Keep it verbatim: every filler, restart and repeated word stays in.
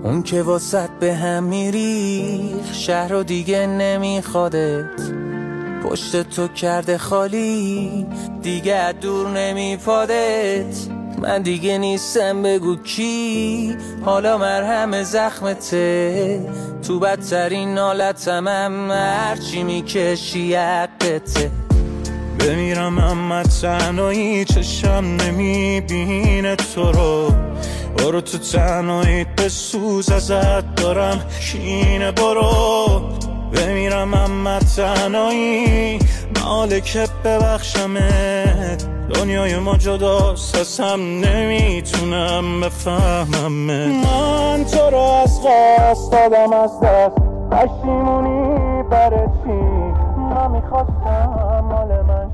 اون که واسط به هم میریخ شهر رو دیگه نمیخوادت، پشت تو کرده خالی دیگه دور نمیپادت. من دیگه نیستم بگو کی، حالا مرهم زخمته، تو بدترین حالتم هم هرچی میکشی حقته. بمیرم اما تنهایی چشم نمیبینه تو رو، برو تو تنهاییت بسوز ازت دارم کینه. برو بمیرم اما تنهایی ماله که ببخشمت، دنیای ما جداست از هم نمیتونم بفهممت. من تو رو از قصد دادم از دست، پشیمونی برای چی؟ من میخواستم مال من